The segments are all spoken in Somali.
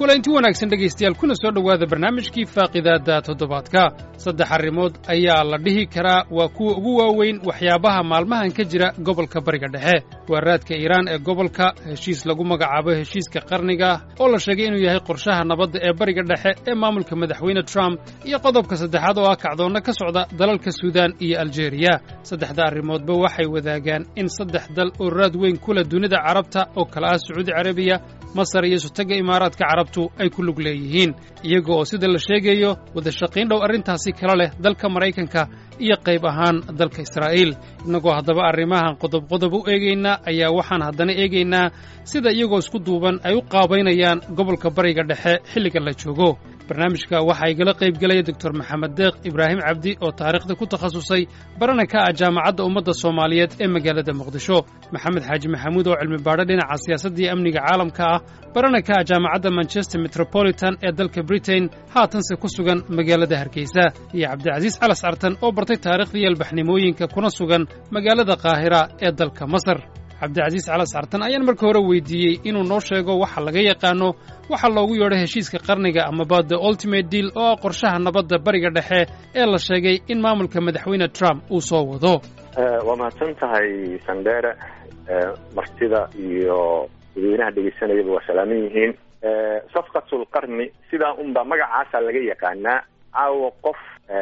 kulanti wanaagsan dhegaystayaal kuna soo dhowaada barnaamijkii faaqidaadda toddobaadka. Saddex arrimood ayaa la dhihi karaa waa kuwa ugu waaweyn waxyaabaha maalmahan ka jira gobolka Bariga Dhexe. Waa raadka Iiraan ee gobolka, heshiis lagu magacaabo heshiiska qarniga oo la sheegay inuu yahay qorshaha nabadda ee Bariga Dhexe ee maamulka madaxweyne Trump, iyo qodobka saddexaad oo ah kacdoonna ka socda dalalka Suudaan iyo Aljeeriya. Saddexda arrimoodba waxay wadaagaan in saddex dal oo raad weyn ku leh dunida Carabta oo kala ah Sacuudi Carabiya, Masar iyo Sultanka Imaaraadka Carabtu ay ku lug leeyihiin, iyaga oo sida la sheegayo wada shaqayn dhow arrintaasi kala leh dalka Maraykanka iyo qayb ahaan dalka Israa'iil. Innagoo haddaba arrimahan qodob u eegaynaa ayaa waxaan haddana eegaynaa sida iyagoo isku duuban ay u qaabaynayaan gobolka Bariga Dhexe xilliga la joogo. barnaamijka waxaa igala qayb galaya Dr. Maxamed Deeq Ibraahim Cabdi oo taariikhda ku takhasusay barana ka ah Jaamacadda Ummadda Soomaaliyeed ee magaalada Muqdisho, Maxamed Xaaji Maxamuud oo cilmi baadho dhinaca siyaasadda iyo amniga caalamka ah, barana ka ah Jaamacadda Manchester Metropolitan ee dalka Britain, haatanse ku sugan magaalada Hargeysa, iyo Cabdicasiis Calas Artan oo bartay taariikhda iyo albaxnimooyinka kuna sugan magaalada Qaahira ee dalka Masar. Cabdicasiis Calas Artan ayaan marka hore weydiiyey inuu noo sheego waxa laga yaqaano waxa loogu yeedho heshiiska qarniga amaba the ultimate deal oo ah qorshaha nabadda Bariga Dhexe ee la sheegay in maamulka madaxweyne Trump uu soo wado. waa mahadsan tahay Sandera, martida iyo dadweynaha dhegeysanayaba waa salaaman yihiin. safqatul qarni sidaa unbaa magacaasa laga yaqaanaa. caawa qof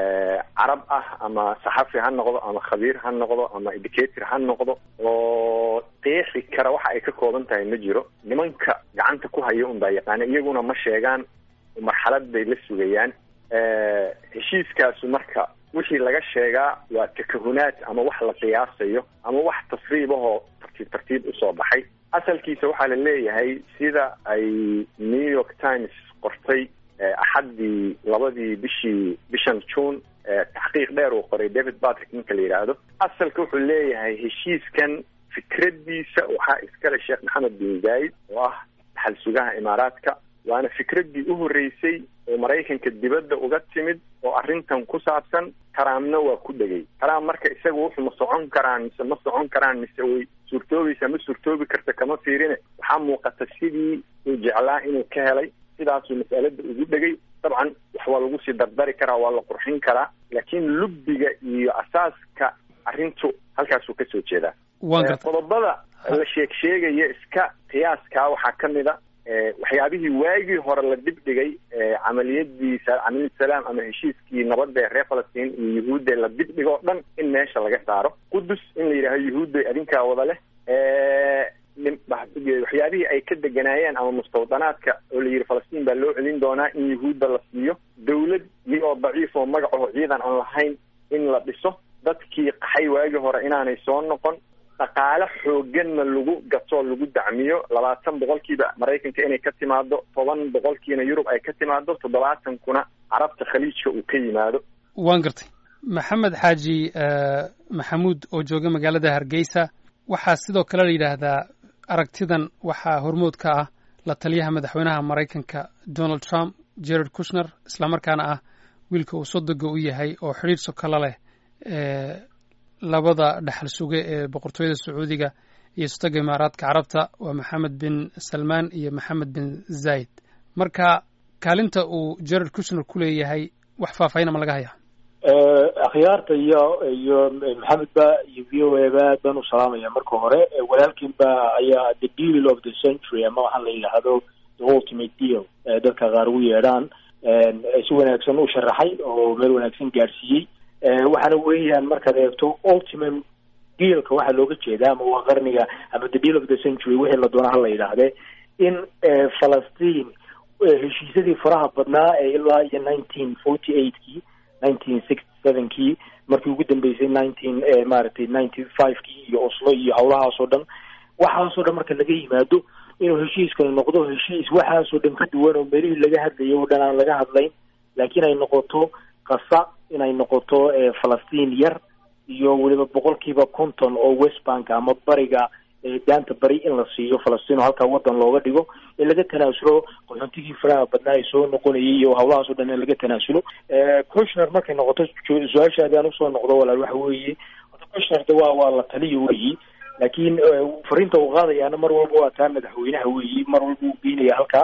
carab ah ama saxafi ha noqdo ama khabiir ha noqdo ama educator ha noqdo oo qeexi kara waxa ay ka kooban tahay ma jiro. nimanka gacanta ku haya unbaa yaqaana, iyaguna ma sheegaan, marxalad bay la sugayaan. heshiiskaasu marka wixii laga sheegaa waa takahunaad ama wax la qiyaasayo ama wax tasriib ahoo tartiib usoo baxay. asalkiisa waxaa la leeyahay sida ay New York Times qortay axaddii bishan June, taxqiiq dheer uu qoray David Patrick ninka la yidhaahdo. asalka wuxuu leeyahay heshiiskan fikradiisa waxaa iskale Sheekh Maxamed bin Zayed oo ah dhaxal sugaha Imaaraadka, waana fikraddii u horreysay oo Maraykanka dibadda uga timid oo arrintan ku saabsan. Trumpna waa ku dhegay. Trump marka isaga wuxuu ma socon karaan mise way suurtoobaysaa ma suurtoobi karta kama fiirine, waxaa muuqata sidii uu jeclaa inuu ka helay, sidaasuu mas'alada ugu dhegay. dabcan wax waa lagu sii dardari karaa, waa la qurxin karaa, laakiin lubbiga iyo asaaska arrintu halkaasuu ka soo jeedaa. qodobada la sheegaya iska qiyaaskaa waxaa ka mid a waxyaabihii waagii hore la dibdhigay, camaliyadii salaam ama heshiiskii nabadda ee reer Falastiin iyo Yuhuudda la dibdhigo o dhan in meesha laga saaro. Qudus in la yidhaaho Yuhuudda adinkaa wada leh. waxyaabihii ay ka deganaayeen ama mustawdanaadka oo la yidhi Falastiin baa loo celin doonaa in Yuhuudda la siiyo. dawlad oo daciif oo magaco ciidan aan lahayn in la dhiso. dadkii qaxay waagii hore inaanay soo noqon. dhaqaale xooganna lagu gato lagu dacmiyo. 20% Maraykanka inay ka timaado, 10% Yurub ay ka timaado, 70% Carabta Khaliijka uu ka yimaado. waan gartay. Maxamed Xaaji Maxamuud oo jooga magaalada Hargeysa, waxaa sidoo kale la yidhaahdaa aragtidan waxaa hormood ka ah la taliyaha madaxweynaha Maraykanka Donald Trump, Jared Kushner, islamarkaana ah wiilka uu sodoga u yahay oo xiriir sokala leh labada dhaxal suge ee boqortooyada Sacuudiga iyo Sultanka Imaaraadka Carabta, waa Maxamed bin Salmaan iyo Maxamed bin Zayed. marka kaalinta uu Jared Kushner ku leeyahay wax faahfaahin ma laga hayaa? akhyaarta iyo Maxamed ba iyo VOA ba baan u salaamaya marka hore. walaalkiin ba ayaa the deal of the century ama waxa la yiraahdo the ultimate deal dadka qaar ugu yeedhaan si wanaagsan u sharaxay oo meel wanaagsan gaarsiiyey. waxaana weeyaan markaad eegto ultimate dealka waxaa looga jeedaa ama waa qarniga ama the deal of the century wixii la doona hala yidhaahde in Falastiin heshiisyadii faraha badnaa ee ilaa iyo 1948kii 1967kii markii ugu dambeysay 95kii iyo Oslo iyo howlahaasoo dhan, waxaasoo dhan marka laga yimaado inuu heshiiskani noqdo heshiis waxaasoo dhan ka duwan oo meelihii laga hadlayay oo dhan aan laga hadlayn, laakiin ay noqoto qasa inay noqoto Falastiin yar iyo weliba 50% oo West Bank ama bariga daanta bari in la siiyo Falastiin oo halka wadan looga dhigo, in laga tanaasulo qaxoontigii faraha badnaa ay soo noqonayay iyo hawlahaas oo dhan in laga tanaasulo. Kushner markay noqoto su'aashaada aan u soo noqdo walaal waxa weeye Kushner waa la taliyo weeye, laakiin fariinta uu qaadayaana mar walba waa taa madaxweynaha weeye, mar walba uu beenaya halka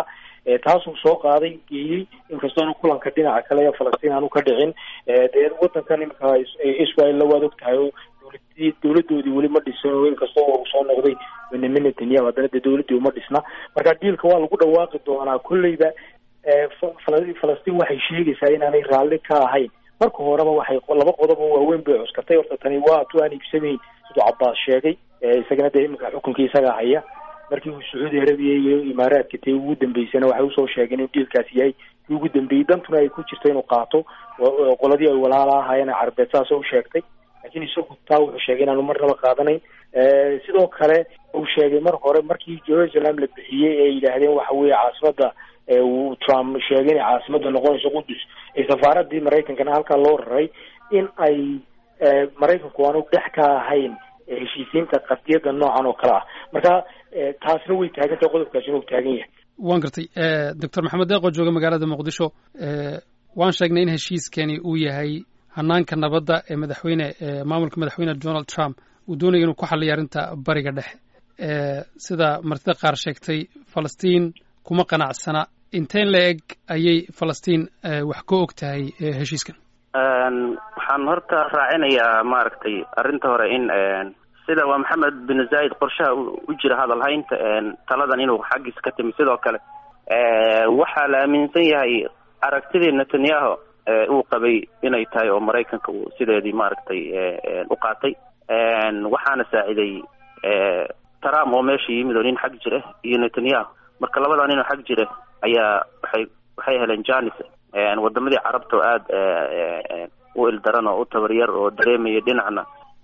taasuu soo qaaday geeyey inkastoona kulanka dhinaca kale ee Falastiin aanu ka dhicin dee wadankan imika Israel la wada ogtahay oo dowladoodii weli ma dhisan inkastoo uu soo noqday Benjamin Netanyahu haddana dowladii uma dhisna marka dealka waa lagu dhawaaqi doonaa kulleyba Falastiin waxay sheegaysaa inaanay raalli ka ahayn marka horeba waxay laba qodob oo waaweyn bay cuskatay horta tani waa aan iibsamayn sidoo Cabbaas sheegay isagana dee imika xukunkii isaga haya markii uu Saudi Arabia iyo Imaaraadka tii ugu dambeysana waxay usoo sheegeen in dealkaasi yahay kii ugu dambeeyay dantuna ay ku jirto inuu qaato qoladii ay walaala ahaayeen Carbeed saas oo sheegtay laakiin isagu taa wuxuu sheegay inaanu marnaba qaadanayn sidoo kale uu sheegay mar hore markii Jerusalem la bixiyay ee yiraahdeen waxa weeye caasimada uu Trump sheegay in caasimada noqonayso Qudus ee safaaradii Mareykankana halka loo raray in ay Mareykanku aanu dhex ka ahayn heshiisiinta qadiyada noocan oo kale ah marka taasna way taagantahay qodobkaasi inuu taagan yahay waan gartay Dr. Maxamed Deeqo jooga magaalada Muqdisho waan sheegnay in heshiiskani uu yahay hanaanka nabadda ee maamulka madaxweyne Donald Trump uu doonayo inuu ku xalliyo arrinta bariga dhexe sida martida qaar sheegtay Falastiin kuma qanacsana inteen la eg ayay Falastiin wax ka og tahay heshiiskan waxaan horta raacinayaa maaragtay arrinta hore in sida waa Maxamed bin Zayed qorshaha u jira hadal haynta taladan inuu xaqiis ka timi sidoo kale waxa la aaminsan yahay aragtidii Netanyahu uu qabay inay tahay oo Mareykanka uu sideedii maaragtay u qaatay waxaana saaciday Trump oo meesha yimid oo nin xaq jira iyo Netanyahu marka labadan nin xaq jira ayaa waxay heleen jaanis wadamadii carabta aad u ildaran oo u tabaryar oo dareemaya dhinacna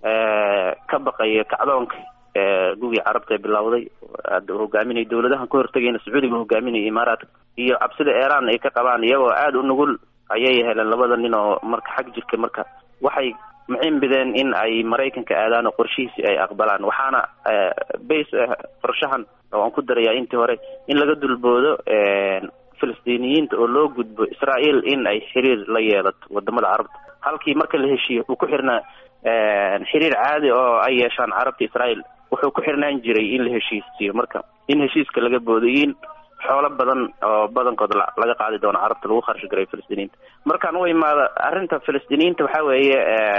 ka baqaya kacdoonka gugii carabta bilowday aad hogaaminay dawladahan ka hortagayna Sacuudiga hogaaminay Imaaraadka iyo cabsida Iran ay ka qabaan iyagoo aad u nugul ayay heleen labada nin oo marka xaq jirka marka waxay muhiim bideen in ay Mareykanka aadaan qorshihiisa ay aqbalaan waxaana base qorshahan oo aan ku darayaa intii hore in laga dulboodo Falastiiniyiinta oo loo gudbo Israa'iil in ay xiriir la yeelato wadamada carabta halkii marka la heshiiyo uu ku xirnaa xiriir caadi oo ay yeeshaan carabta Israa'iil wuxuu ku xirnaan jiray in la heshiisiyo marka in heshiiska laga boodiin xoolo badan oo badankood laga qaadi doono carabta lagu kharash garay Falastiiniinta markaan u imaado arrinta Falastiiniinta waxa weeye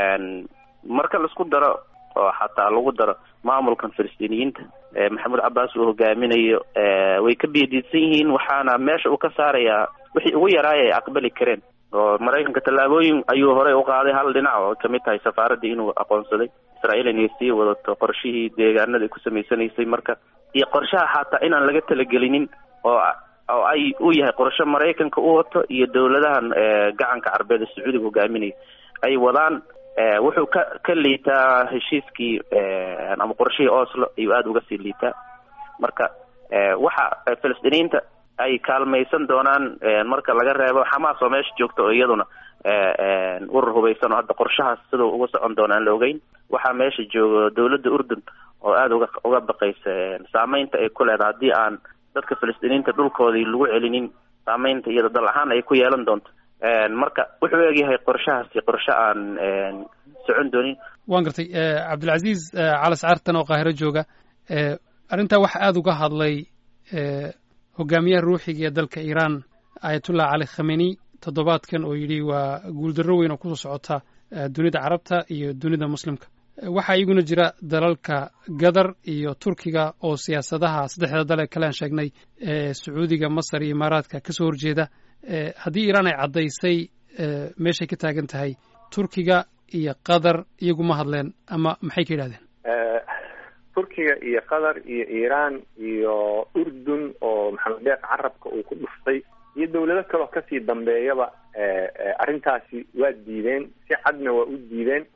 marka la isku daro oo xataa lagu daro maamulkan Falastiiniyiinta Maxamed Cabbaas uu hogaaminayo way ka biididsan yihiin waxaana meesha uu ka saarayaa wixii ugu yaraayay aqbali kareen oo Mareykanka talaabooyin ayuu hore u qaaday hal dhinac oo kamid tahay safaaradii inuu aqoonsaday Israa'iil inay sii wadato qorshihii deegaanada ku sameysanaysay marka iyo qorshaha xataa inaan laga talagelinin oo ay u yahay qorshe Mareykanka uu wato iyo dawladahan gacanka Carbeed ee Sacuudiga hogaaminay ay wadaan wuxuu ka liitaa heshiiskii ama qorshihii Oslo ayuu aad uga sii liitaa marka waxa Falastiiniinta ay kaalmaysan doonaan marka laga reebo Xamaas oo meesha joogto oo iyaduna urur hubeysan oo hadda qorshahaas sidoo uga socon doonaan la ogeyn waxa meesha joogo dawladda Urdun oo aad uga baqaysa saameynta ay ku leedahay haddii aan dadka Falastiiniinta dhulkoodii lagu celinin saameynta iyada dal ahaan ay ku yeelan doonto marka wuxuu eegyahay qorshahaasi qorshe aan socon doonin waan gartay Cabdilcaziz Cali Saartan oo Qaahiro jooga arrinta waxa aad uga hadlay hogaamiyaha ruuxiga ee dalka Iran Ayatollah Ali Khamenei toddobaadkan oo yidhi waa guuldarro weyn oo kusoo socota dunida carabta iyo dunida muslimka waxaa iyaguna jira dalalka Qatar iyo Turkiga oo siyaasadaha saddexda dal ee kale aan sheegnay Sacuudiga Masar iyo Imaaraadka ka soo horjeeda haddii Iran ay caddaysay meeshay ka taagan tahay Turkiga iyo Qatar iyagu ma hadleen ama maxay ka yidhahdeen Turkiga iyo Qatar iyo Iran iyo Urdun oo Maxamed Deeq carabka uu ku dhuftay iyo dawlado kale oo kasii dambeeyaba arrintaasi waa diideen si cadna waa u diideen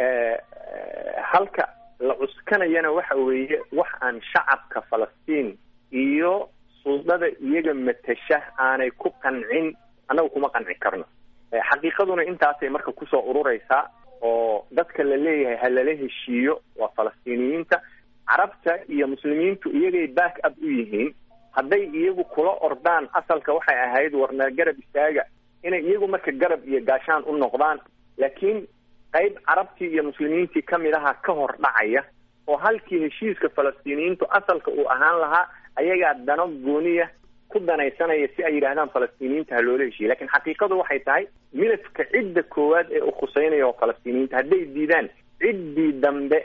halka la cuskanayana waxa weeye wax aan shacabka Falastiin iyo suudada iyaga matasha aanay ku qancin anagu kuma qanci karno xaqiiqaduna intaasay marka kusoo ururaysaa oo dadka la leeyahay ha lala heshiiyo waa Falastiiniyiinta carabta iyo muslimiintu iyagay back up u yihiin hadday iyagu kula ordaan asalka waxay ahayd warna garab istaaga inay iyagu marka garab iyo gaashaan u noqdaan laakiin qayb carabtii iyo muslimiintii kamid aha ka hor dhacaya oo halkii heshiiska Falastiiniyiintu asalka uu ahaan lahaa ayagaa dano gooniya ku danaysanaya si ay yidhaahdaan falastiiniyiinta ha loola heshiiye lakin xaqiiqadu waxay tahay midafka cidda koowaad ee ukhuseynaya oo falastiiniyiinta hadday diidaan ciddii dambe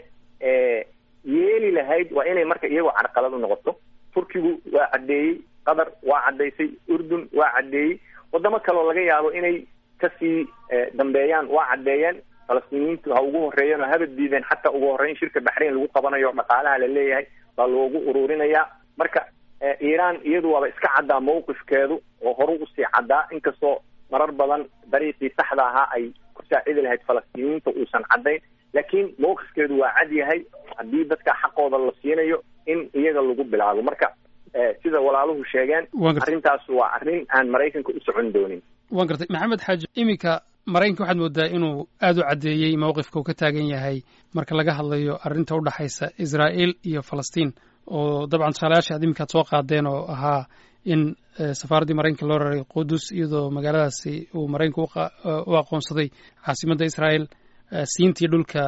yeeli lahayd waa inay marka iyagoo carqalad u noqoto. turkigu waa caddeeyey, qatar waa caddaysay, urdun waa caddeeyey, wadamo kaleo laga yaabo inay kasii dambeeyaan waa caddeeyeen. falastiiniyiintu ha ugu horreeyeen oo haba diideen xataa ugu horreyn shirka baxrayn lagu qabanayo dhaqaalaha la leeyahay baa loogu ururinayaa. marka iiraan iyadu waaba iska caddaa mawqifkeedu oo horu usii caddaa, inkastoo marar badan dariiqii saxda ahaa ay ku saacidi lahayd falastiiniyiinta uusan caddayn, laakiin mawqifkeedu waa cad yahay. haddii dadka xaqooda la siinayo in iyaga lagu bilaabo. marka sida walaaluhu sheegeen, arrintaas waa arrin aan maraykanka u socon doonin. waan gartay maxamed xaaji, iminka maraykanka waxaad moodaa inuu aad u caddeeyey mawqifka uu ka taagan yahay marka laga hadlayo arrinta u dhaxaysa Israa'iil iyo Falastiin, oo dabcan tusaalayaasha aad iminkaad soo qaadeen oo ahaa in safaaraddii maraykanka loo raray Qudus iyadoo magaaladaasi uu maraykanku u aqoonsaday caasimadda Israa'iil, siintii dhulka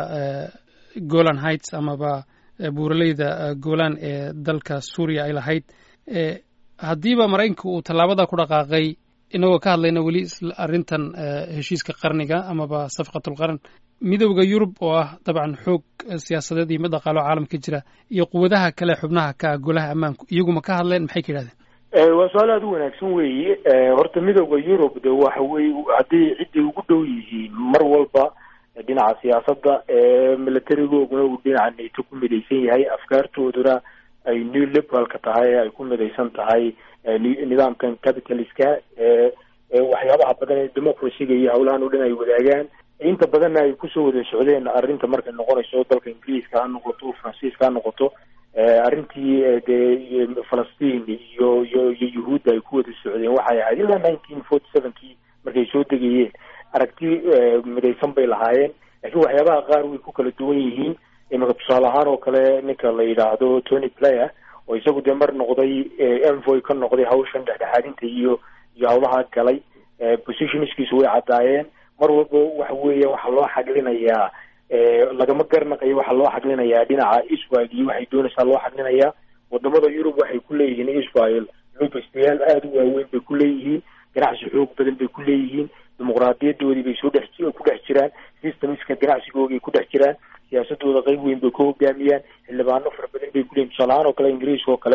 Golan Heights amaba buuraleyda Golan ee dalka Suuriya ay lahayd. haddiiba maraykanka uu tallaabada ku dhaqaaqay, inagoo ka hadlayna weli arrintan heshiiska qarniga amaba safqatul qarn, midowda Yurub oo ah dabcan xoog siyaasadeed iyo mid dhaqaalo caalamka jira iyo quwadaha kale xubnaha ka golaha ammaanku iyaguma ka hadleen, maxay ka yidhahdeen? waa su-aal aada u wanaagsan weeye. horta midowda Yurub de waxa weye haddii ciddii ugu dhow yihiin mar walba dhinaca siyaasadda, militarigooguna uu dhinaca NATO ku midaysan yahay, afkaartooduna ay new liberalka tahay, ay ku midaysan tahay nidaamkan capitalistka, waxyaabaha badan ee democracyga iyo howlahan oo dhan ay wadaagaan, inta badanna ay kusoo wada socdeen arrinta markay noqonayso dalka ingiriiska ha noqoto, faransiiska ha noqoto, arrintii dee falastiin iyo yuhuudda ay ku wada socdeen waxay ahayd ilaa 1947kii markay soo degayeen aragti midaysan bay lahaayeen. laakiin waxyaabaha qaar way ku kala duwan yihiin. imika tusaale ahaan oo kale ninka la yidhaahdo Tony Blair oo isagu dee mar noqday envoy ka noqday hawshan dhexdhexaadinta iyo hawlaha galay, positionskiisu way caddaayeen. mar walba waxa weeye waxaa loo xaglinayaa lagama garnaqayo, waxaa loo xaglinayaa dhinaca Israel iyo waxay doonaysaa loo xaglinayaa. wadamada Yurub waxay ku leeyihiin Israel loobastayaal aada u waaweyn bay ku leeyihiin, ganacsi xoog badan bay ku leeyihiin, dimuqraadiyadoodii bay ku dhex jiraan, systemska ganacsigoogay ku dhex jiraan, siyaasadooda qayb weyn bay ku hogaamiyaan, xildhibaano fara badan bay ku leeyihin. tusaalahaan oo kale ingiriiska oo kale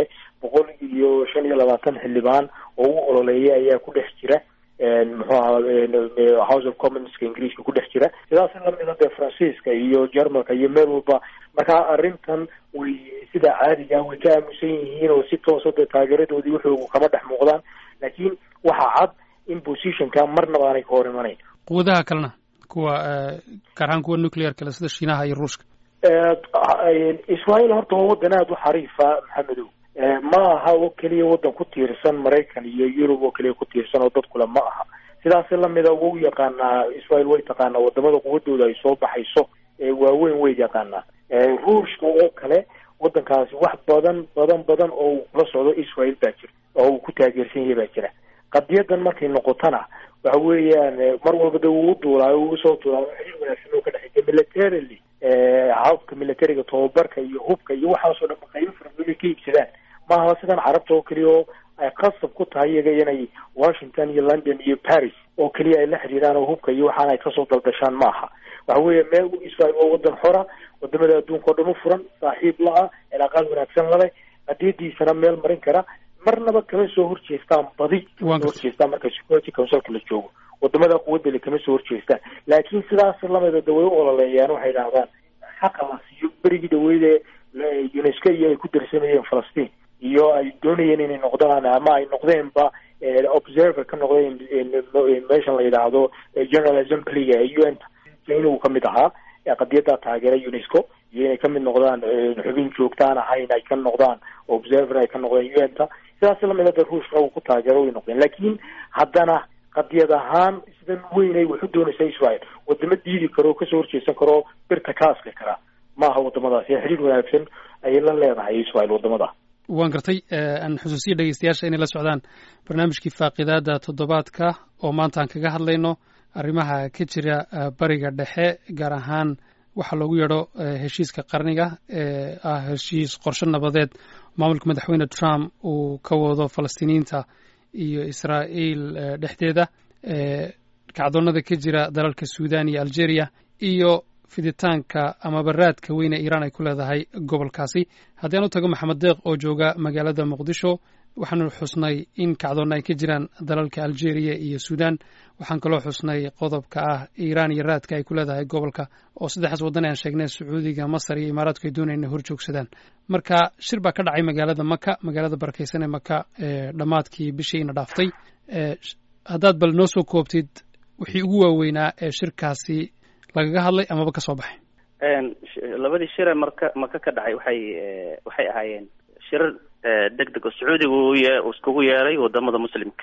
125 xildhibaan oo u ololeeya ayaa ku dhex jira, muxuu ahaa House of Commonska ingiriiska ku dhex jira. sidaas lamida dee faransiiska iyo jarmalka iyo meel walba. marka arrintan way sida caadiga way ka aamusan yihiin oo si toosa dee taageeradoodii wuxuu kama dhex muuqdaan, laakiin waxaa cad in positionka marnaba aanay ka hor imanayn. quwadaha kalena kuwa gaar ahaan kuwa nuclear kale sida Shiinaha iyo Ruushka. Israa'iil horta waa wadan aada u xariifa Maxamedow, ma aha oo keliya wadan ku tiirsan Maraykan iyo Yurub oo keliya ku tiirsan oo dad kule ma aha. sidaas lamida wuu yaqaanaa Israa'iil, way taqaanaa wadamada quwadooda ay soo baxayso waaweyn way yaqaanaa. Ruushka oo kale wadankaasi wax badan oo uu kula socdo Israa'iil baa jira oo uu ku taageersan yahay baa jira. qadiyadan markay noqotana waxa weeyaan mar walba de uu duulaayo uu soo duulaayo xiriir wanaagsan oo ka dhexeeya militarily, habka militariga tababarka iyo hubka iyo waxaasoo dhan qaybo fara badan ka iibsadaan. maaha sidan carabta oo keliya oo ay qasab ku tahay iyaga inay Washington iyo London iyo Paris oo keliya ay la xiriiraan oo hubka iyo waxaan ay kasoo daldashaan maaha. waxa weeye meel Israa'iil oo wadan xora, wadamada adduunka oo dhan u furan, saaxiib la-ah, cilaaqaad wanaagsan leh, qadiyadiisana meel marin kara, marnaba kama soo horjeestaan badi horjeestaan marka Security Councilka la joogo. wadamada quwadda le kama soo horjeestaan, laakiin sidaas lamida de way u ololeeyaan, waxay dhahdaan xaqa la siiyo. berigii dhaweyde UNESCO iyo ay ku darsanayeen Falastiin iyo ay doonayeen inay noqdaan ama ay noqdeenba observer ka noqdeen meeshan la yidhaahdo General Assemblyga UN inuu kamid ahaa qadiyada taageera UNESCO iyo inay kamid noqdaan xubin joogtaan ahayn ay ka noqdaan observer ay ka noqdeen UN-ta. sidaas lamida de Ruushka uu ku taageero way noqdeen, laakiin haddana qadiyad ahaan sidan weyn ay wuxuu doonaysaa Israa'iil wadamo diidi karo kasoo horjeesan karo birta ka asli kara maaha wadamadaas. xiriir wanaagsan ayay la leedahay Israa'iil wadamada. waan gartay. aan xusuusiya dhegeystayaasha inay la socdaan barnaamijkii faaqidaada toddobaadka oo maanta aan kaga hadlayno arrimaha ka jira bariga dhexe, gaar ahaan waxaa loogu yeedho heshiiska qarniga ee ah heshiis qorshe nabadeed maamulka madaxweyne Trump uu ka wado Falastiiniinta iyo Israa'iil dhexdeeda kacdoonada ka jira dalalka Suudaan iyo Algeria iyo fiditaanka ama baraadka weyn ee Iiraan ay ku leedahay gobolkaasi. haddii aan u tago Maxamed Deeq oo jooga magaalada Muqdisho, waxaanu xusnay in kacdoon ay ka jiraan dalalka Algeria iyo Suudaan. waxaan kaloo xusnay qodobka ah Iiraan iyo raadka ay ku leedahay gobolka oo saddexdaas waddan aan sheegnay Sacuudiga, Masar iyo Imaaraadku ay doonayaan inay horjoogsadaan. marka shir baa ka dhacay magaalada Maka, magaalada barakeysan ee Maka dhammaadkii bishiina dhaaftay. haddaad bal noo soo koobtid wixii ugu waaweynaa ee shirkaasi lagaga hadlay amaba ka soo baxay. labadii shir ee maka ka dhacay waxay ahaayeen shirar degdeg oo Sacuudiga uu iskugu yeeray wadamada muslimka,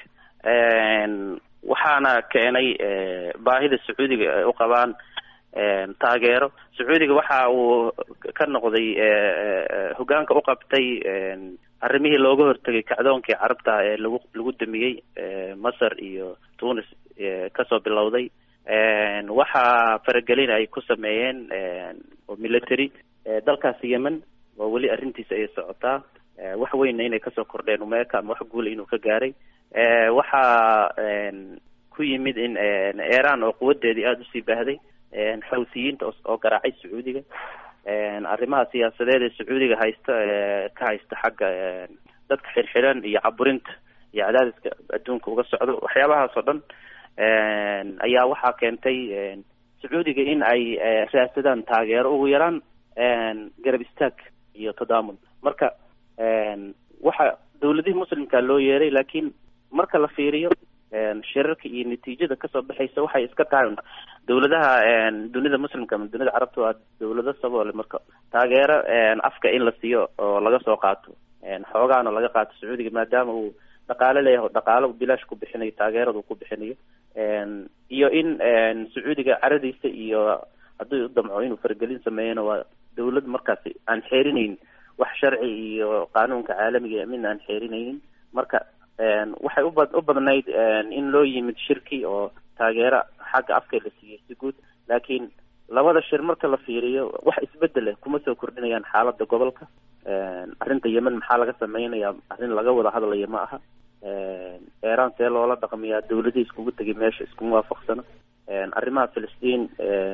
waxaana keenay baahida Sacuudiga ay u qabaan taageero. Sacuudiga waxa uu ka noqday hogaanka u qabtay arrimihii looga hortagay kacdoonkii carabta ee lagu damiyey Masar iyo Tunis kasoo bilowday. waxaa faragelin ay ku sameeyeen oo military dalkaasi Yemen, waa weli arrintiisa ay socotaa. wax weynna inay kasoo kordheen umeeka ama wax guul inuu ka gaaray. waxaa ku yimid in Iiraan oo quwadeedii aada usii baahday, Xuuthiyiinta oo garaacay Sacuudiga, arrimaha siyaasadeed ee Sacuudiga ka haysta xagga dadka xirxiran iyo caburinta iyo cadaadiska adduunka uga socdo. waxyaabahaas oo dhan ayaa waxaa keentay Sacuudiga in ay raadsadaan taageero, ugu yaraan garab istaag iyo tadaamun. marka waxa dawladihii muslimka loo yeeray, laakiin marka la fiiriyo shirarka iyo natiijada kasoo baxaysa waxay iska tahay dawladaha dunida muslimka ama dunida carabta waa dawlado saboole. marka taageero afka in la siiyo oo laga soo qaato xoogaana laga qaato Sacuudiga, maadaama uu dhaqaale leeyahay, dhaqaale bilaash ku bixinayo, taageerada uu ku bixinayo, iyo in Sacuudiga caradiisa iyo hadduu u damco inuu faragelin sameeyana waa dawlad markaasi aan xeerinaynin wax sharci iyo qaanuunka caalamiga min aan xeerinaynin. marka waxay u badnayd in loo yimid shirki oo taageero xagga afka la siiyey si guud, laakiin labada shir marka la fiiriyo wax isbedel kuma soo kordhinayaan xaaladda gobolka. arrinta Yemen maxaa laga sameynayaa, arrin laga wada hadlayo ma aha. Iiraan see loola dhaqmiyaa, dawladihii iskugu tegay meesha iskuma waafaqsana. arrimaha Filistiin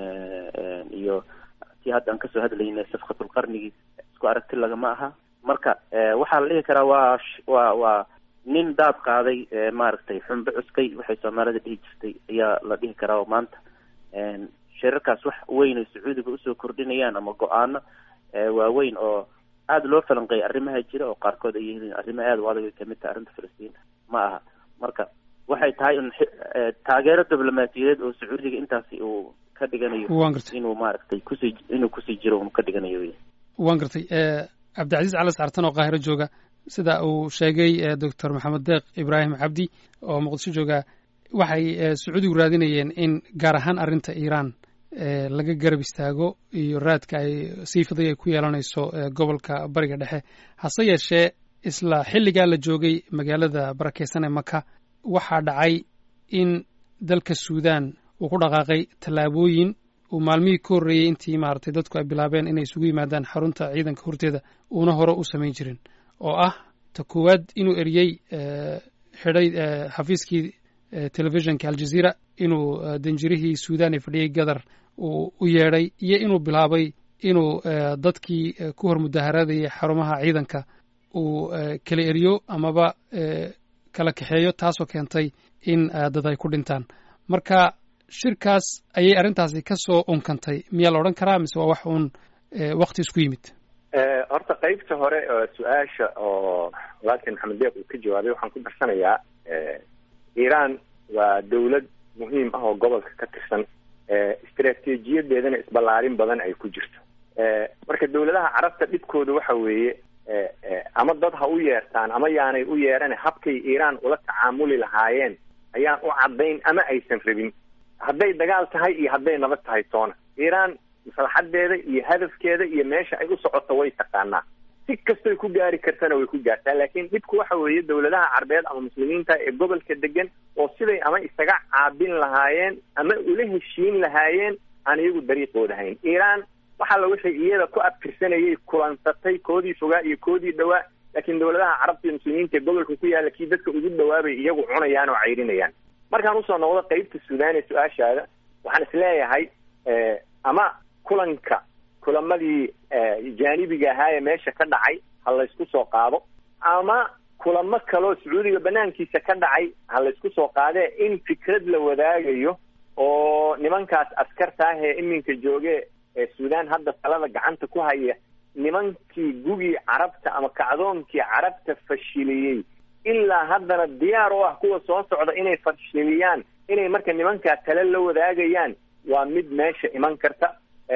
iyo tii hadda aan kasoo hadlaynay safqatul qarnigii isku aragti lagama aha. marka waxaa la dhihi karaa waa nin daad qaaday maaragtay xunbe cuskay, waxay Soomaalida dhihi jirtay ayaa la dhihi karaa. oo maanta shirarkaas wax weyn ay Sacuudiga usoo kordhinayaan ama go-aano waaweyn oo aada loo falanqeeyay arrimaha jira oo qaarkood ay yihiin arrimo aada u adag ay kamid tahay arrinta Filistiin ma aha. marka waxay tahay in taageero diblomaasiyadeed oo Sacuudiga intaasi uu ka dhiganayo inuu maaragtay kusii jiro uu ka dhiganayo. waan gartay. Cabdicasiis Cali Saartan oo Qaahiro jooga, sida uu sheegay Dr. Maxamed Deeq Ibraahim Cabdi oo Muqdisho jooga, waxay Sacuudigu raadinayeen in gaar ahaan arrinta Iiraan laga garab istaago iyo raadka ay sii fiday ay ku yeelanayso gobolka bariga dhexe. hase yeeshee isla xilligaa la joogay magaalada barakeysan ee Maka waxaa dhacay in dalka Suudaan uu ku dhaqaaqay tallaabooyin uu maalmihii ka horreeyey intii maaragtay dadku ay bilaabeen inay isugu yimaadaan xarunta ciidanka horteeda uuna hore u samayn jirin, oo ah ta koowaad inuu eriyey xidhay xafiiskii telefishinka Aljazeera, inuu danjirihii Suudaan ee fadhiyey Gadar uu u yeedhay, iyo inuu bilaabay inuu dadkii ku hor mudaharaadayay xarumaha ciidanka uu kala eriyo amaba kala kaxeeyo, taasoo keentay in dad ay ku dhintaan. marka shirkaas ayay arrintaasi ka soo unkantay, miyaa la odhan karaa mise waa wax uun wakti isku yimid? horta qaybta hore su-aasha oo walaalkii Maxamed Deeq uu ka jawaabay waxaan ku darsanayaa Iiraan waa dawlad muhiim ah oo gobolka ka tirsan, istaraatiijiyadeedana isballaarin badan ay ku jirto. marka dawladaha carabta dhibkooda waxa weeye ama dad ha u yeertaan ama yaanay u yeeran, habkay Iiraan ula tacaamuli lahaayeen ayaan u caddayn ama aysan rabin, hadday dagaal tahay iyo hadday nabad tahay toona. Iiraan maslaxadeeda iyo hadafkeeda iyo meesha ay u socoto way taqaanaa, si kastoy ku gaari kartana way ku gaartaa. laakiin dhibku waxa weeye dawladaha carbeed ama muslimiinta ee gobolka degan oo siday ama isaga caabin lahaayeen ama ula heshiin lahaayeen aan iyagu dariiqooda hayn. Iiraan waxaa la wixii iyada ku abtirsanayay kulansatay koodii fogaa iyo koodii dhawaa laakiin dawladaha carabta iyo muslimiinta ee gobolka ku yaalla kii dadka ugu dhawaabay iyagu cunayaan oo cayrinayaan. markaan usoo noqdo qeybta suudaan ee su-aashaada, waxaan isleeyahay ama kulamadii jaanibiga ahaa ee meesha ka dhacay ha laysku soo qaado, ama kulamo kaloo sacuudiga banaankiisa ka dhacay ha laysku soo qaadee in fikrad la wadaagayo oo nimankaas askarta ah ee iminka jooge ee suudaan hadda talada gacanta ku haya, nimankii gugii carabta ama kacdoonkii carabta fashiliyey ilaa haddana diyaar u ah kuwa soo socda inay fashiliyaan, inay marka nimankaa tale la wadaagayaan, waa mid meesha iman karta.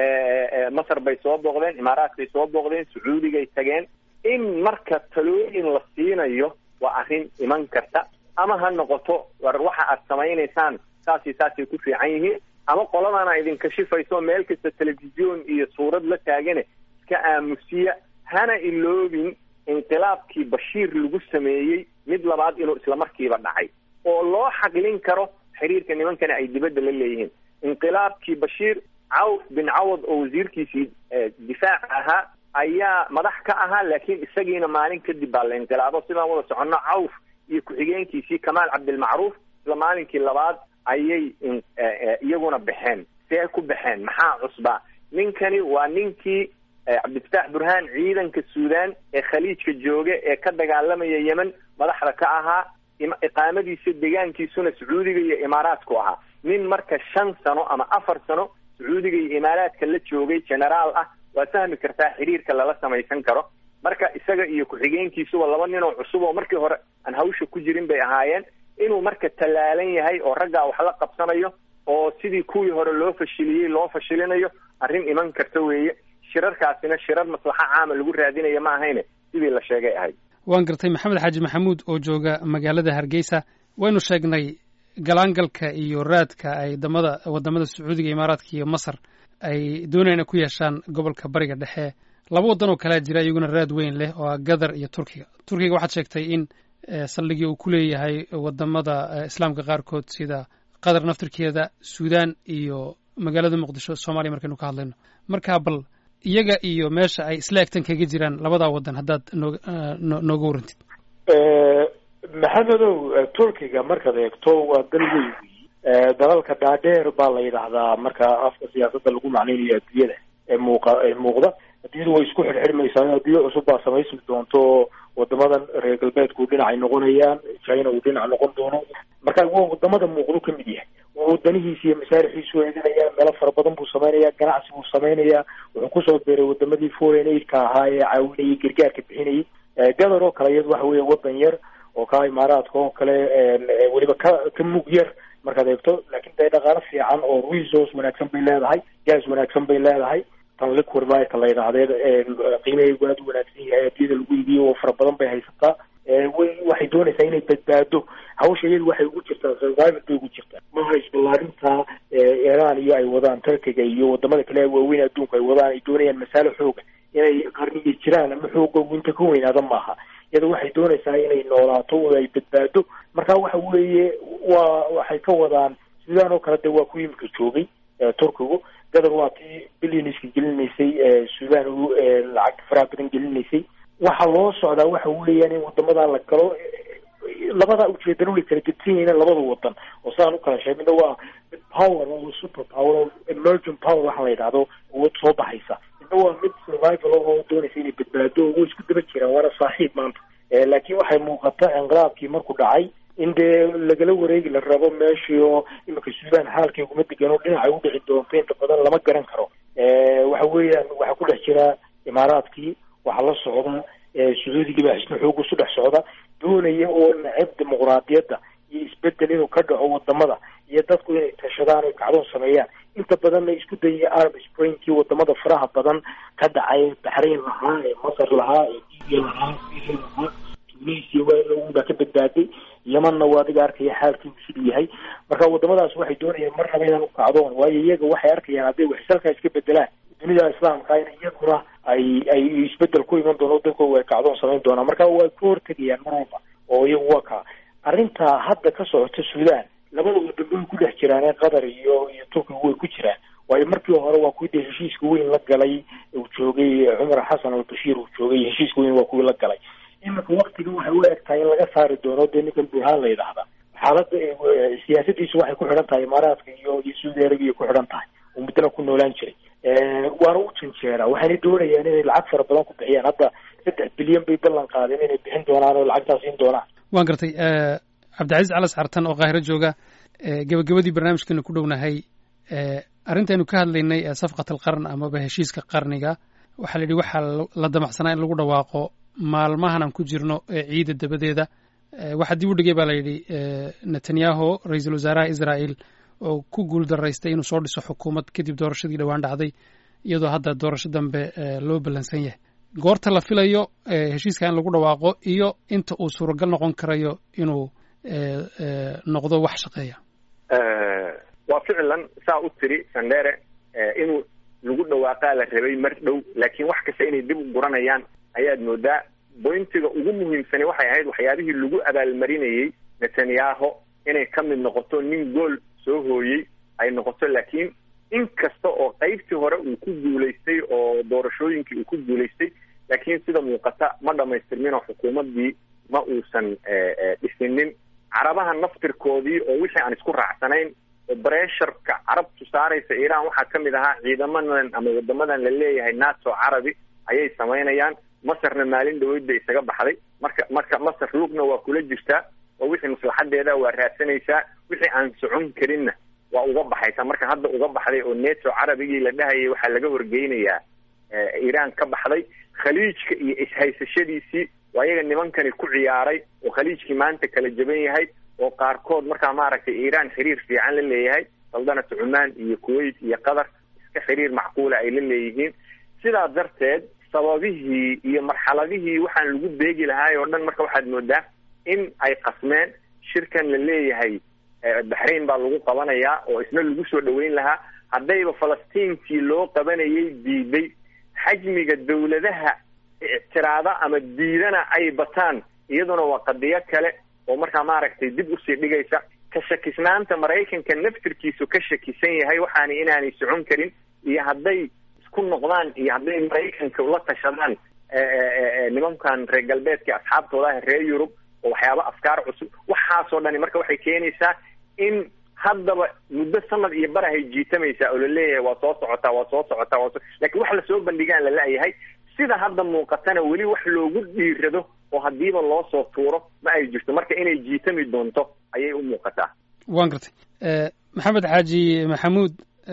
masar bay soo booqdeen, imaaraadkay soo booqdeen, sacuudigay tageen. in marka talooyin la siinayo waa arrin iman karta, ama ha noqoto war waxa aad samaynaysaan saasay ku fiican yihiin, ama qoladana idinka shifayso meel kasta telefisyon iyo suurad la taagane iska aamusiya. hana iloobin inqilaabkii bashiir lagu sameeyey mid labaad inuu islamarkiiba dhacay oo loo xaqlin karo xiriirka nimankana ay dibadda la leeyihiin. inqilaabkii bashiir, cawf bin cawad oo wasiirkiisii difaaca ahaa ayaa madax ka ahaa, laakiin isagiina maalin kadib baa la inqilaabo. sidaan wada soconno, cawf iyo ku-xigeenkiisii kamaal cabdilmacruuf isla maalinkii labaad ayay iyaguna baxeen. see ku baxeen? maxaa cusbaa? ninkani waa ninkii cabdifatax burhaan ciidanka suudaan ee khaliijka jooga ee ka dagaalamaya yemen madaxda ka ahaa, iqaamadiisa deegaankiisuna sacuudiga iyo imaaraadku ahaa. nin marka 5 sano ama 4 sano sacuudiga iyo imaaraadka la joogay generaal ah, waa fahmi kartaa xiriirka lala samaysan karo. marka isaga iyo ku-xigeenkiisuba 2 nin oo cusub oo markii hore aan hawsha ku jirin bay ahaayeen. inuu marka tallaalan yahay oo raggaa wax la qabsanayo oo sidii kuwii hore loo fashilinayo arrin iman karta weeye. shirarkaasina shirar maslaxa caama lagu raadinayo ma ahayne sidii la sheegay ahayd. waan gartay. maxamed xaaji maxamuud oo jooga magaalada Hargeysa, waynu sheegnay galaangalka iyo raadka ay wadamada sacuudiga, imaaraadka iyo masar ay doonayaan ku yeeshaan gobolka bariga dhexe. 2 wadan oo kala jira iyaguna raad weyn leh oo Qatar iyo Turkiga waxaad sheegtay in saldhigii uu ku leeyahay wadamada islaamka qaarkood sida Qatar naftirkeeda, Suudaan iyo magaalada Muqdisho, Soomaaliya markaynu ka hadlayno. marka bal iyaga iyo meesha ay isla egtan kaga jiraan labada wadan haddaad nooga warantid. maxamedow, turkiga markaad eegto waa dal weyn, dalalka dhaadheer baa la yidhaahdaa marka afka siyaasadda lagu macnaynayo adduunyada ee muuqda. adduunyadu way isku xirxirmaysaa, adduunyo cusub baa samaysmi doonto. wadamadan reer galbeedku dhinac ay noqonayaan, China uu dhinac noqon doono. marka waa wadamada muuqdo ka mid yahay, wadanihiisa iyo masaarixiisu eeganaya, meelo fara badan buu samaynayaa, ganacsi buu samaynayaa. wuxuu kusoo beeray wadamadii foreign aid-ka ahaa ee caawinayay, gargaarka bixinayay. Qatar oo kale iyadu waxa weeye wadan yar oo ka imaaraadka oo kale weliba ka mug yar markaad eegto, laakiin dee dhaqaale fiican oo resource wanaagsan bay leedahay, gas wanaagsan bay leedahay. tan liquid marka la yidhaahdee qiimaheedu aad u wanaagsan yahay, adduunyada lagu iibiyo oo fara badan bay haysataa. waxay doonaysaa inay badbaado. hawsha iyadu waxay ugu jirtaa survival bay ugu jirtaa, maha isballaarinta Iran iyo ay wadaan, Turkiga iyo wadamada kale waaweyn adduunka ay wadaan. ay doonayaan masaalo xooga inay qarniga jiraan ama xooga inta ka weynaada maaha. iyada waxay doonaysaa inay noolaato oo ay badbaado. marka waxa weeye waxay ka wadaan sidaan oo kale de waa ku imika joogay Turkigu. Qatar waa tii billioniska gelinaysay, Suudaan lacag faraha badan gelinaysay. waxa loo socdaa waxa weeyaan in wadamada la galo. labada ujeedana way kala gedsan yihiin labada wadan oo saan u kala sheegay. waa power oo super power, emerging power waxa la yidhaahdo, oo soo baxaysa. waa mid survival oo doonaysa inay badbaado oo isku daba jiraan, waana saaxiib maanta. laakiin waxay muuqata inqilaabkii markuu dhacay in dee lagala wareegi la rabo meeshii, oo imika Suudaan xaalkii uguma degano, dhinacay u dhici doonto inta badan lama garan karo. waxa weeyaan waxaa ku dhex jira imaaraadkii, waxaa la socda sacuudigii baa xisna xoog isu dhex socda, doonaya oo nacab dimuqraadiyadda iyo isbedel inuu ka dhaco wadamada, iyo dadku inay tashadaan oo kacdoon sameeyaan. inta badanna isku dayay Arab Spring-kii wadamada faraha badan ka dhacay, Bahrain lahaa, Masar lahaa, Libya lahaa, Syria lahaa, Tunisia waa ka badbaaday, Yemenna waa adiga arkaya xaalkiisu siduu yahay. marka wadamadaas waxay doonayaan marnaba inaan u kacdoon, waayo iyaga waxay arkayaan hadday wax salkaa iska bedelaan dunida islaamka in iyaguna ay isbedel ku iman doono, dadku way kacdoon samayn doonaan. marka way ku hortegayaan mar walba oo iyagu waa ka arrinta hadda ka socota Suudaan. labada wadan way ku dhex jiraan, Qatar iyo Turkiga way ku jiraan. waayo markii hore waa kuwii heshiiska weyn la galay uu joogay Cumar Xasan al-Bashir uu joogay, heshiiska weyn waa kuwii la galay. iminka waktiga waxay u eg tahay in laga saari doono dee ninkan burhaan la yidhaahda xaaladda siyaasadiisu waxay ku xidhan tahay imaaraadka iyo saudi arabia ku xidhan tahay oo muddana ku noolaan jiray waana u janjeeraa waxayna doonayaan inay lacag fara badan ku bixiyaan hadda 3 bilyan bay ballan qaadeen inay bixin doonaan oo lacagtaas siin doonaan. waan gartay cabdicasiis calas xartan oo qaahiro jooga gabagabadii barnaamijkeena ku dhownahay arrintaynu ka hadlaynay safqat alqarn amaba heshiiska qarniga waxaa la yidhi waxaa la damacsanaa in lagu dhawaaqo maalmahan aan ku jirno ciida dabadeeda waxaa dib u dhigay baa la yidhi netanyahu ra-iisul wasaaraha israa'el oo ku guul daraystay inuu soo dhiso xukuumad kadib doorashadii dhowaan dhacday iyadoo hadda doorasho dambe loo ballansan yahay goorta la filayo heshiiska in lagu dhawaaqo iyo inta uu suuragal noqon karayo inuu noqdo wax shaqeeya. waa ficlan saa u tiri sandere inuu lagu dhawaaqaa la rabay mar dhow laakiin wax kasta inay dib u guranayaan ayaad moodaa. bointiga ugu muhiimsani waxay ahayd waxyaabihii lagu abaalmarinayey netanyahu inay ka mid noqoto nin gool soo hooyey ay noqoto, laakiin in kasta oo qaybtii hore uu ku guulaystay oo doorashooyinkii uu ku guulaystay laakiin sida muuqata ma dhamaystirmin oo xukuumaddii ma uusan dhisinin. carabaha naftirkoodii oo wixii aan isku raacsanayn oo bresharka carabtu saaraysa iiraan waxaa ka mid ahaa ciidamadan ama wadamadan la leeyahay nato carabi ayay samaynayaan. masarna maalin dhaweyd bay isaga baxday, marka masar lugna waa kula jirtaa oo wixii maslaxadeeda waa raadsanaysaa, wixii aan socon karinna waa uga baxaysaa. marka hadda uga baxday oo neto carabigii la dhahayay waxaa laga horgeynayaa iiraan ka baxday. khaliijka iyo ishaysashadiisii waa iyaga nimankani ku ciyaaray oo khaliijkii maanta kala jaban yahay oo qaarkood markaa maaragtay iiraan xiriir fiican la leeyahay, saldanata cumaan iyo kuwait iyo qatar iska xiriir macquula ay la leeyihiin. sidaa darteed sababihii iyo marxaladihii waxaan lagu beegi lahaay oo dhan marka waxaad moodaa in ay qasmeen. shirkan la leeyahay baxrayn baa lagu qabanayaa oo isna lagu soo dhaweyn lahaa. haddayba falastiinkii loo qabanayay diiday, xajmiga dawladaha ictiraada ama diidana ay bataan iyaduna waa qadiyo kale oo markaa maaragtay dib usii dhigaysa. ka shakisnaanta maraykanka naftirkiisu ka shakisan yahay waxaani inaanay socon karin, iyo hadday isku noqdaan iyo hadday maraykanka la tashadaan nimankan reer galbeedka asxaabtooda ah reer yurub oo waxyaaba afkaar cusub waxaasoo dhani marka waxay keenaysaa in haddaba muddo sanad iyo bar ahay jiitamaysaa oo laleeyahay waa soo socotaa laakiin wax lasoo bandhigaan la la-yahay. sida hadda muuqatana weli wax loogu dhiirado oo hadiiba loo soo tuuro ma ay jirto, marka inay jiitami doonto ayay u muuqataa. waan gartay maxamed xaaji maxamuud,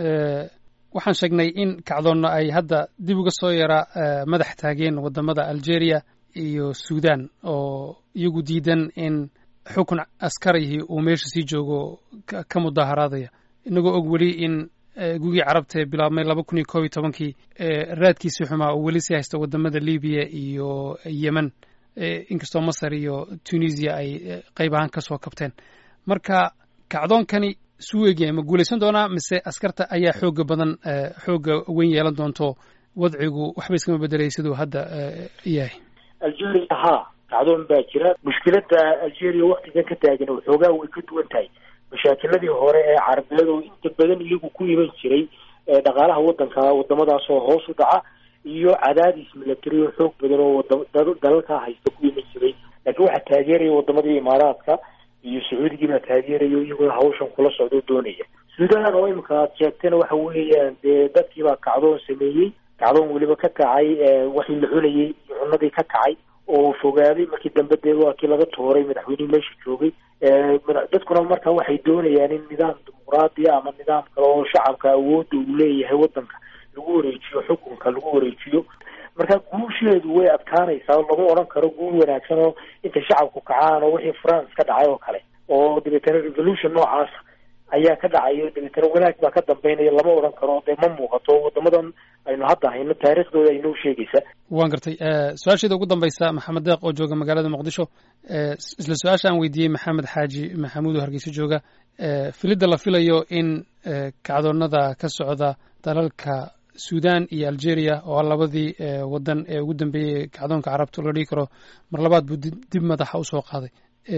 waxaan sheegnay in kacdoonna ay hadda dib uga soo yara madax taageen wadamada algeria iyo sudan oo iyagu diidan in xukun askarihii uu meesha sii joogo ka mudaharaadaya, inagoo og weli in gugii carabtae bilaabmay 2011 raadkiisii xumaa oo weli sii haysta wadamada libiya iyo yemen, inkastoo masar iyo tunisia ay qayb ahaan kasoo kabteen. marka kacdoonkani suu egyahay ma guulaysan doonaa mise askarta ayaa xooga badan xooga weyn yeelan doonto wadcigu waxba iskama bedelay siduu hadda yahay? algeria haa kacdoon baa jira. mushkiladda algeria waktigan ka taagan waxoogaa way ka duwan tahay mashaakiladii hore ee carabeed oo inta badan iyagu ku iman jiray dhaqaalaha wadamadaasoo hoos u dhaca iyo cadaadis milatary oo xoog badan oo dalalkaa haysta ku iman jiray. laakiin waxaa taageeraya wadamadii imaaraadka iyo sacuudigii baa taageerayo iyaguna hawshan kula socdoo doonaya. sudan oo imika aad sheegtayna waxa weeyaan dee dadkii baa kacdoon sameeyey, kacdoon weliba ka kacay waxii la cunayey iyo cunadii ka kacay oo fogaaday. markii dambe dee waa kii laga tooray madaxweynihii meesha joogay. dadkuna marka waxay doonayaan in nidaam dimuqraadiya ama nidaam kale oo shacabka awoodda uu leeyahay wadanka lagu wareejiyo, xukunka lagu wareejiyo. marka guusheedu way adkaanaysaa oo lama odhan karo guul wanaagsan oo intay shacabku kacaan oo wixii france ka dhacay oo kale oo dabeetana revolution noocaas ayaa ka dhacayo dabeetana wanaag baa ka dambeynaya lama odhan karo. dee ma muuqato wadamadan aynu hadda hayno taariikhdooda aynoo sheegaysaa. waan gartay su-aasheeda ugu dambaysa maxamed deeq oo jooga magaalada muqdisho, isla su-aasha aan weydiiyey maxamed xaaji maxamuud oo hargeysa jooga, filidda la filayo in kacdoonada ka socda dalalka sudan iyo algeria oo labadii wadan ee ugu dambeeyey kacdoonka carabta la dhigi karo mar labaad buu dib madaxa usoo qaaday,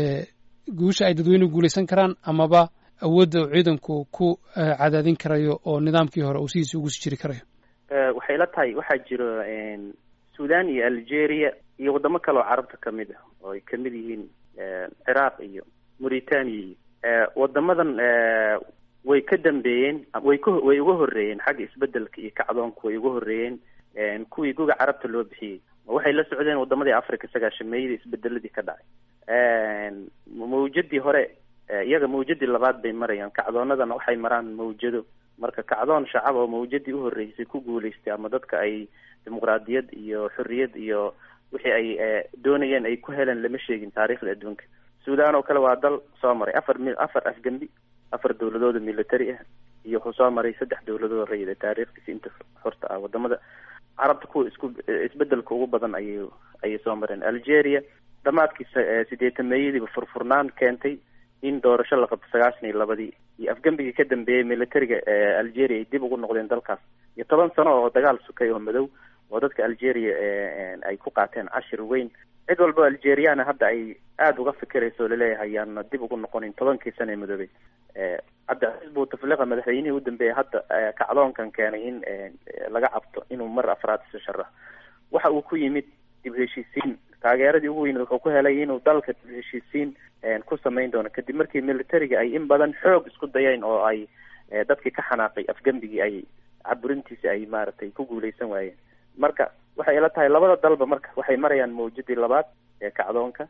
guusha ay dadweynuhu guulaysan karaan amaba awoodda uu ciidanku ku cadaadin karayo oo nidaamkii hore uu sidiisa ugu sii jiri karayo? waxay la tahay waxaa jiro sudan iyo algeria iyo wadamo kale oo carabta kamid ah oo ay kamid yihiin ciraaq iyo mauritania wadamadan way ka dambeeyeen way uga horeeyeen xagga isbedelka iyo kacdoonka way uga horeeyeen kuwii guga carabta loo bixiyey waxay la socdeen wadamadii Afrika sagaashameeyadii isbedeladii ka dhacay mawjadii hore iyaga mawjadii labaad bay marayaan kacdoonadana waxay maraan mawjado marka kacdoon shacab oo mawjadii u horeysay ku guuleystay ama dadka ay dimuqraadiyad iyo xorriyad iyo wixii ay doonayeen ay ku heleen lama sheegin taariikhda adduunka Suudaan oo kale waa dal soo maray afar afgambi 4 dawladood military ah iyo wuxuu soo maray 3 dawladood rayid taariikhdiisa inta horta ah wadamada carabta ku isbedelka ugu badan ayay soo mareen Algeria dhamaadkiisa 8 furfurnaan keentay in doorasho la qabto 92 iyo afgambigii ka dambeeyay militariga Algeria ay dib ugu noqdeen dalkaas iyo 10 sano oo dagaal sukay oo madow oo dadka Algeria ay ku qaateen 10 weyn cid walba Algeriana hadda ay aad uga fikirayso leeyahay aan dib ugu noqonin 10 sano madow hadda xisbu tafliqa madaxweynihii u dambeeyay hadda kacdoonkan keenay in laga cabto inuu mar afraad soo sharax waxa uu ku yimid dib heshiisiin taageeradii ugu weyn wuxuu ku helay inuu dalka dib heshiisiin ku sameyn doono kadib markii militariga ay in badan xoog isku dayeen oo ay dadkii ka xanaaqay afgambigii ay caburintiisa ay maaragtay ku guuleysan waayeen marka waxay ila tahay labada dalba marka waxay marayaan mawjadii labaad ee kacdoonka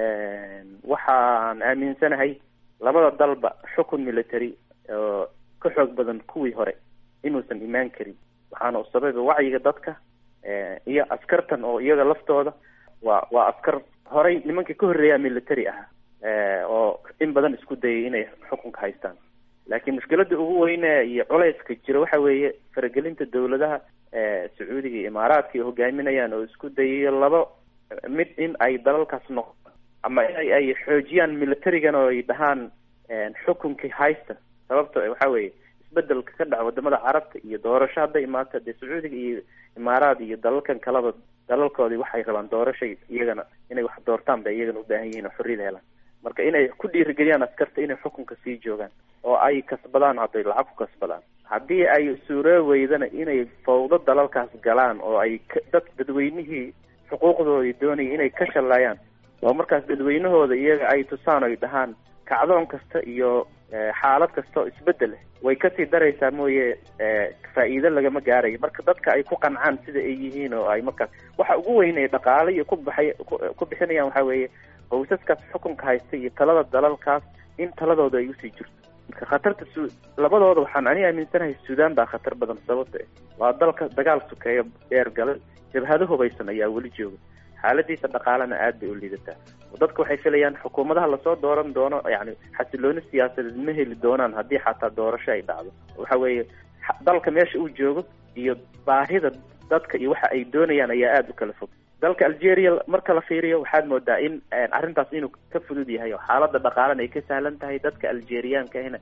waxaan aaminsanahay labada dalba xukun military oo ka xoog badan kuwii hore inuusan imaan karin waxaana u sababay wacyiga dadka iyo askartan oo iyaga laftooda waa askar horey nimankii ka horreeya military ah oo in badan isku dayay inay xukunka haystaan laakiin mushkiladda ugu weyn iyo culayska jira waxa weeye faragelinta dawladaha Sacuudiga iyo Imaaraadka ay hogaaminayaan oo isku dayay laba mid in ay dalalkaas noqdo ama ay xoojiyaan militarigan oo ay dhahaan xukunkii haysta sababtoo waxa weeye isbedelka ka dhaca wadamada carabta iyo doorasho hadda imaata Sacuudiga iyo Imaaraad iyo dalalkan kalaba dalalkoodii waxay rabaan doorasho iyagana inay wax doortaan bay iyagana u baahan yihiin xorriyad helaan marka inay ku dhiirigeliyaan askarta inay xukunka sii joogaan oo ay kasbadaan hadday lacag ku kasbadaan haddii ay suuro weydana inay fawdo dalalkaas galaan oo ay dadweynihii xuquuqdoodii doonayay inay ka shalayaan oo markaas dadweynahooda iyaga ay tusaan ay dhahaan kacdoon kasta iyo xaalad kasta oo isbedel way kasii daraysaa mooye faa'iido lagama gaarayo marka dadka ay ku qancaan sida ay yihiin oo ay markaas waxa ugu weyn ee dhaqaale iyo ku bixinayaan waxa weeye qoysaskaas xukunka haysta iyo talada dalalkaas in taladooda ay usii jirto marka khatarta labadooda waxaan ani aaminsanahay Suudaan baa khatar badan sababta waa dalka dagaal sukeeyo dheer galay jabhado hubaysan ayaa weli jooga xaaladiisa dhaqaalana aad bay u liidataa dadku waxay filayaan xukuumadaha la soo dooran doono yani xasilooni siyaasadeed ma heli doonaan haddii xataa doorasho ay dhacdo waxa weeye dalka meesha uu joogo iyo baahida dadka iyo waxa ay doonayaan ayaa aad u kala fog dalka Algeria marka la fiiriyo waxaad moodaa in arrintaas inuu ka fudud yahay oo xaaladda dhaqaalana ay ka sahlan tahay dadka Algeriaanka ahna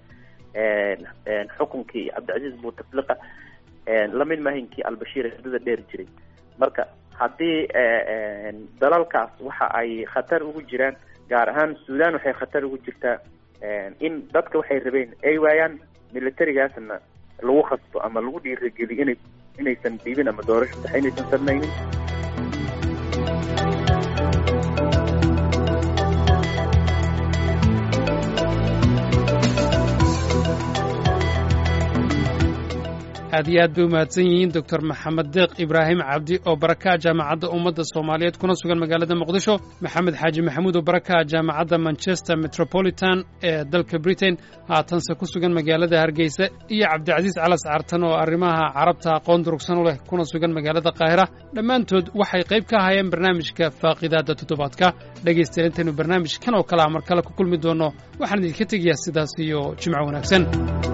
xukunkii Abdulaziz Bouteflika la mid maahinkii Al-Bashir ee dheer jiray marka haddii dalalkaas waxa ay khatar ugu jiraan gaar ahaan Suudaan waxay khatar ugu jirtaa in dadka waxay rabeen ay waayaan militarigaasna lagu khasbo ama lagu dhiirigeliyo inaysan dhiibin ama doorasho inaysan samaynin aad iyo aad bay umahadsan yihiin doctor maxamed deeq ibraahim cabdi oo baraka jaamacadda ummadda soomaaliyeed kuna sugan magaalada muqdisho maxamed xaaji maxamuud oo baraka jaamacadda manchester metropolitan ee dalka britain haatanse ku sugan magaalada hargeysa iyo cabdicasiis calas cartan oo arrimaha carabta aqoon durugsan u leh kuna sugan magaalada qaahira dhammaantood waxay qayb ka ahaayeen barnaamijka faaqidaadda toddobaadka dhegaystayaal intaynu barnaamijkan oo kale mar kale ku kulmi doonno waxaan idinka tegayaa sidaas iyo jimco wanaagsan